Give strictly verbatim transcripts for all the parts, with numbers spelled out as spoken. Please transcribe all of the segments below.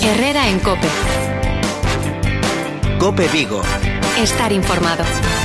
Herrera en COPE. COPE Vigo. Estar informado.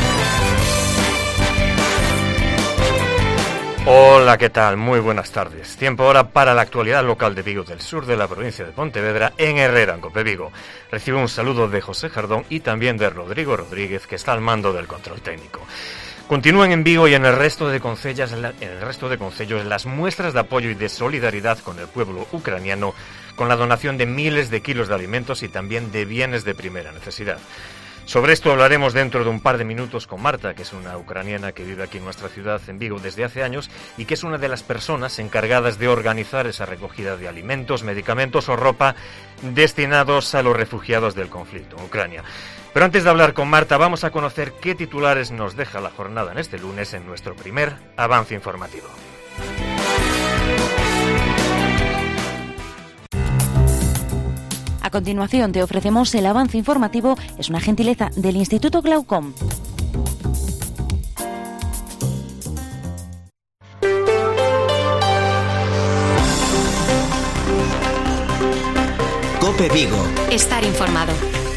Hola, ¿qué tal? Muy buenas tardes. Tiempo ahora para la actualidad local de Vigo, del sur de la provincia de Pontevedra, en Herrera, en COPE Vigo. Recibo un saludo de José Jardón y también de Rodrigo Rodríguez, que está al mando del control técnico. Continúan en Vigo y en el resto de concellas, en el resto de concellos las muestras de apoyo y de solidaridad con el pueblo ucraniano, con la donación de miles de kilos de alimentos y también de bienes de primera necesidad. Sobre esto hablaremos dentro de un par de minutos con Marta, que es una ucraniana que vive aquí en nuestra ciudad, en Vigo, desde hace años y que es una de las personas encargadas de organizar esa recogida de alimentos, medicamentos o ropa destinados a los refugiados del conflicto en Ucrania. Pero antes de hablar con Marta, vamos a conocer qué titulares nos deja la jornada en este lunes en nuestro primer avance informativo. A continuación te ofrecemos el avance informativo, es una gentileza del Instituto Glaucom. COPE Vigo. Estar informado.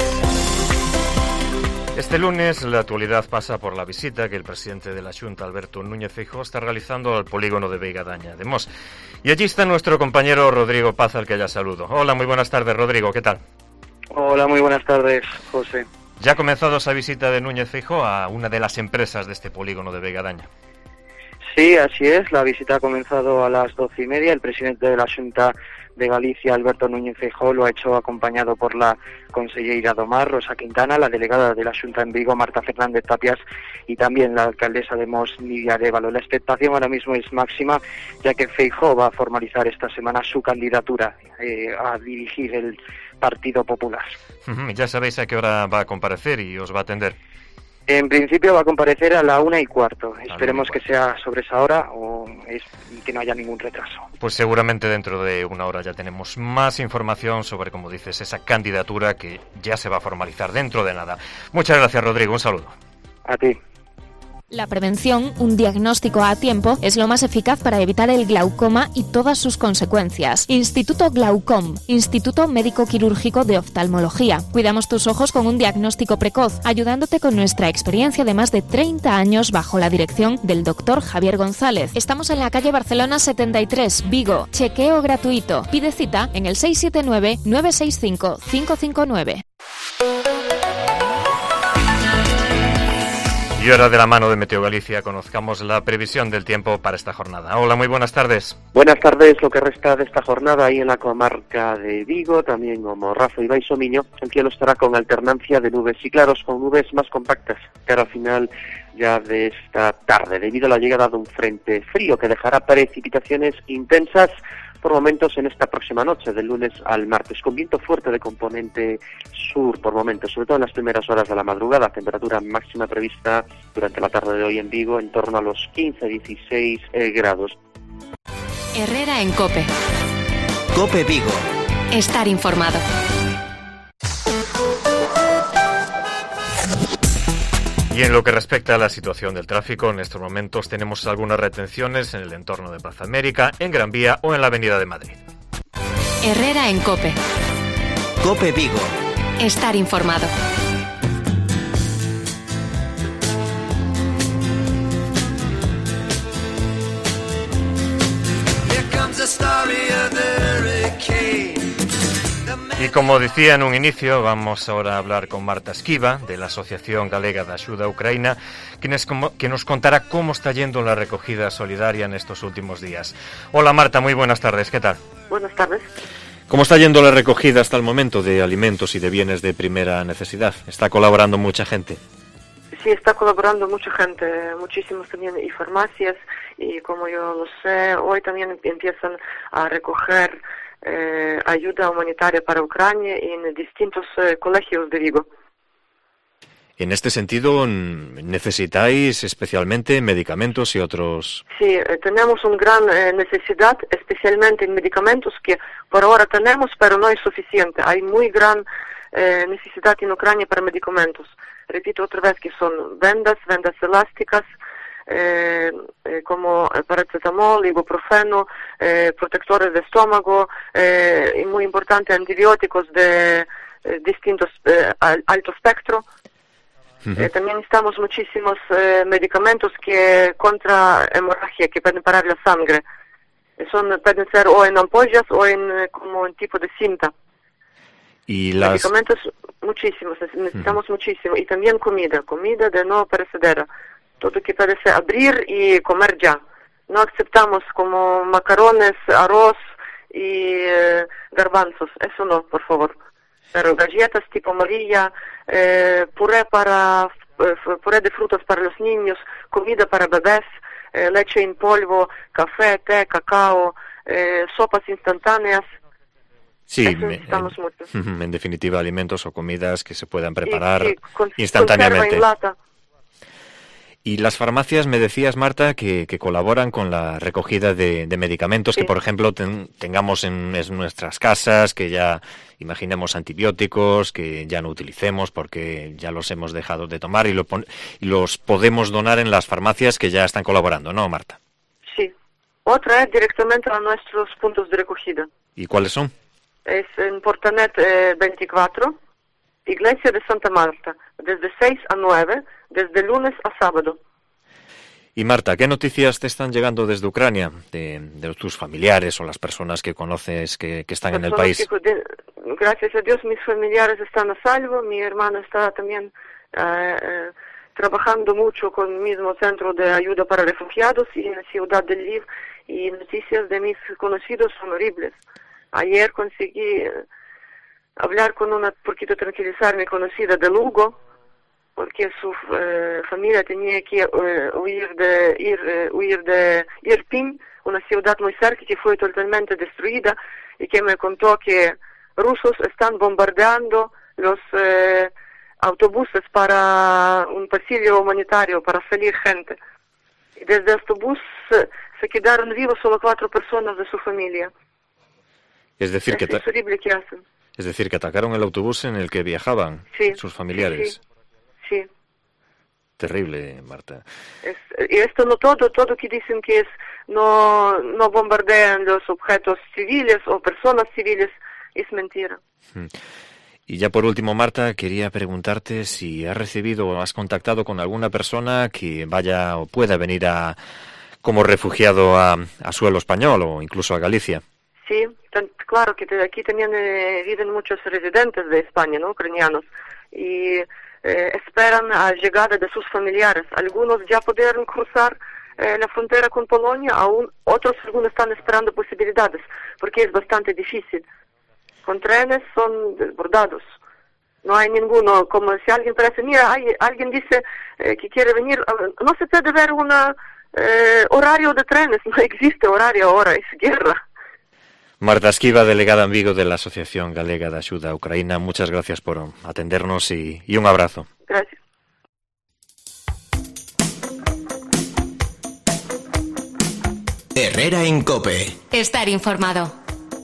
Este lunes la actualidad pasa por la visita que el presidente de la Xunta, Alberto Núñez Feijóo, está realizando al polígono de Veigadaña de Mos. Y allí está nuestro compañero Rodrigo Paz, al que ya saludo. Hola, muy buenas tardes, Rodrigo, ¿qué tal? Hola, muy buenas tardes, José. ¿Ya ha comenzado esa visita de Núñez Feijóo a una de las empresas de este polígono de Veigadaña? Sí, así es, la visita ha comenzado a las doce y media. El presidente de la Xunta de Galicia, Alberto Núñez Feijóo, lo ha hecho acompañado por la conselleira do Mar, Rosa Quintana, la delegada de la Xunta en Vigo, Marta Fernández Tapias, y también la alcaldesa de Mos, Nidia Arévalo. La expectación ahora mismo es máxima, ya que Feijóo va a formalizar esta semana su candidatura eh, a dirigir el Partido Popular. Ya sabéis a qué hora va a comparecer y os va a atender. En principio va a comparecer a la una y cuarto. Esperemos que sea sobre esa hora o es, y que no haya ningún retraso. Pues seguramente dentro de una hora ya tenemos más información sobre, como dices, esa candidatura que ya se va a formalizar dentro de nada. Muchas gracias, Rodrigo. Un saludo. A ti. La prevención, un diagnóstico a tiempo, es lo más eficaz para evitar el glaucoma y todas sus consecuencias. Instituto Glaucom, Instituto Médico Quirúrgico de Oftalmología. Cuidamos tus ojos con un diagnóstico precoz, ayudándote con nuestra experiencia de más de treinta años bajo la dirección del doctor Javier González. Estamos en la calle Barcelona setenta y tres, Vigo. Chequeo gratuito. Pide cita en el seis siete nueve, nueve seis cinco, cinco cinco nueve. Y ahora, de la mano de Meteo Galicia, conozcamos la previsión del tiempo para esta jornada. Hola, muy buenas tardes. Buenas tardes. Lo que resta de esta jornada ahí en la comarca de Vigo, también como Razo y Baixo Miño, el cielo estará con alternancia de nubes y claros, con nubes más compactas, cara al final ya de esta tarde, debido a la llegada de un frente frío que dejará precipitaciones intensas por momentos en esta próxima noche, del lunes al martes, con viento fuerte de componente sur por momentos, sobre todo en las primeras horas de la madrugada. Temperatura máxima prevista durante la tarde de hoy en Vigo en torno a los quince a dieciséis eh, grados. Herrera en COPE. COPE Vigo. Estar informado. Y en lo que respecta a la situación del tráfico, en estos momentos tenemos algunas retenciones en el entorno de Plaza América, en Gran Vía o en la Avenida de Madrid. Herrera en COPE. COPE Vigo. Estar informado. Y como decía en un inicio, vamos ahora a hablar con Marta Esquiva, de la Asociación Galega de Axuda a Ucraína, que nos contará cómo está yendo la recogida solidaria en estos últimos días. Hola Marta, muy buenas tardes, ¿qué tal? Buenas tardes. ¿Cómo está yendo la recogida hasta el momento de alimentos y de bienes de primera necesidad? ¿Está colaborando mucha gente? Sí, está colaborando mucha gente, muchísimos también, y farmacias, y como yo lo sé, hoy también empiezan a recoger eh, ayuda humanitaria para Ucrania en distintos eh, colegios de Vigo. En este sentido, ¿necesitáis especialmente medicamentos y otros? Sí, eh, tenemos una gran eh, necesidad, especialmente en medicamentos que por ahora tenemos, pero no es suficiente. Hay muy gran eh, necesidad en Ucrania para medicamentos. Repito otra vez que son vendas, vendas elásticas, eh, eh, como paracetamol, ibuprofeno, eh, protectores de estómago, eh, y muy importante, antibióticos de eh, distintos eh, alto espectro. Uh-huh. Eh, también necesitamos muchísimos eh, medicamentos que contra hemorragia, que pueden parar la sangre. Son, pueden ser o en ampollas o en eh, como en tipo de cinta. Y las... Medicamentos muchísimos, necesitamos uh-huh. muchísimo. Y también comida, comida de no perecedera. Todo que puede ser abrir y comer ya. No aceptamos como macarrones, arroz y eh, garbanzos. Eso no, por favor. Pero galletas tipo amarilla, eh, puré para eh, puré de frutas para los niños, comida para bebés, eh, leche en polvo, café, té, cacao, eh, sopas instantáneas. Sí, Eso necesitamos en, mucho. En definitiva, alimentos o comidas que se puedan preparar y, y con, instantáneamente. En lata. Y las farmacias, me decías, Marta, que, que colaboran con la recogida de, de medicamentos, sí. que, por ejemplo, ten, tengamos en, en nuestras casas, que ya imaginemos antibióticos, que ya no utilicemos porque ya los hemos dejado de tomar y, lo pon, y los podemos donar en las farmacias que ya están colaborando, ¿no, Marta? Sí. Otra es directamente a nuestros puntos de recogida. ¿Y cuáles son? Es en Portanet eh, veinticuatro, Iglesia de Santa Marta, desde seis a nueve, desde lunes a sábado. Y Marta, ¿qué noticias te están llegando desde Ucrania, de, de tus familiares o las personas que conoces que, que están personas en el país? Que, de, gracias a Dios mis familiares están a salvo, mi hermano está también eh, eh, trabajando mucho con el mismo centro de ayuda para refugiados y en la ciudad de Lviv, y noticias de mis conocidos son horribles. Ayer conseguí eh, hablar con una, poquito tranquilizar mi conocida de Lugo, porque su eh, familia tenía que eh, huir de ir, eh, huir de Irpin, una ciudad muy cerca que fue totalmente destruida, y que me contó que rusos están bombardeando los eh, autobuses para un pasillo humanitario, para salir gente. Y desde el autobús eh, se quedaron vivos solo cuatro personas de su familia. Es decir, es que es horrible que hacen. Es decir, que atacaron el autobús en el que viajaban sí, sus familiares. Sí, sí. Terrible, Marta. Es, y esto no todo, todo que dicen que es no no bombardean los objetos civiles o personas civiles, es mentira. Y ya por último, Marta, quería preguntarte si has recibido o has contactado con alguna persona que vaya o pueda venir a como refugiado a, a suelo español o incluso a Galicia. Sí, tan, claro que aquí también eh, viven muchos residentes de España, ¿no? Ucranianos, y eh, esperan la llegada de sus familiares. Algunos ya pudieron cruzar eh, la frontera con Polonia, aún otros algunos están esperando posibilidades, porque es bastante difícil. Con trenes son desbordados. No hay ninguno, como si alguien parece, mira, hay, alguien dice eh, que quiere venir, no se puede ver un eh, horario de trenes, no existe horario ahora, es guerra. Marta Esquiva, delegada en Vigo de la Asociación Galega de Axuda a Ucraína, muchas gracias por atendernos y, y un abrazo. Gracias. Herrera en COPE. Estar informado.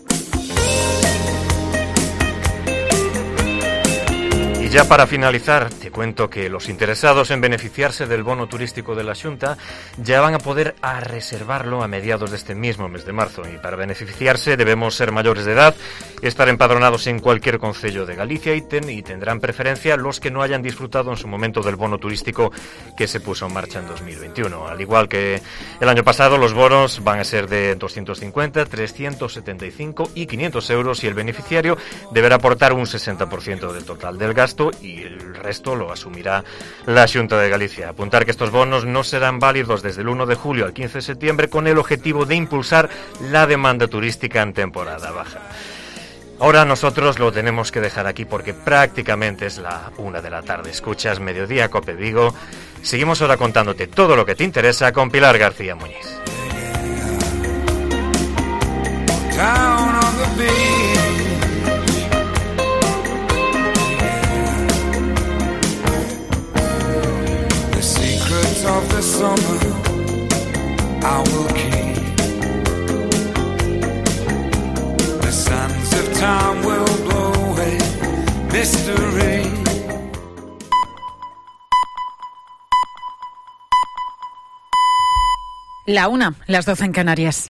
Y ya para finalizar, te cuento que los interesados en beneficiarse del bono turístico de la Xunta ya van a poder a reservarlo a mediados de este mismo mes de marzo. Y para beneficiarse debemos ser mayores de edad, estar empadronados en cualquier concello de Galicia y, ten, y tendrán preferencia los que no hayan disfrutado en su momento del bono turístico que se puso en marcha en dos mil veintiuno. Al igual que el año pasado, los bonos van a ser de doscientos cincuenta, trescientos setenta y cinco y quinientos euros, y el beneficiario deberá aportar un sesenta por ciento del total del gasto y el resto lo asumirá la Xunta de Galicia. Apuntar que estos bonos no serán válidos desde el uno de julio al quince de septiembre, con el objetivo de impulsar la demanda turística en temporada baja. Ahora nosotros lo tenemos que dejar aquí porque prácticamente es la una de la tarde. Escuchas Mediodía Cope Vigo. Seguimos ahora contándote todo lo que te interesa con Pilar García Muñiz. Of the summer I will keep. The sands of time will blow away mystery. La una, las doce en Canarias.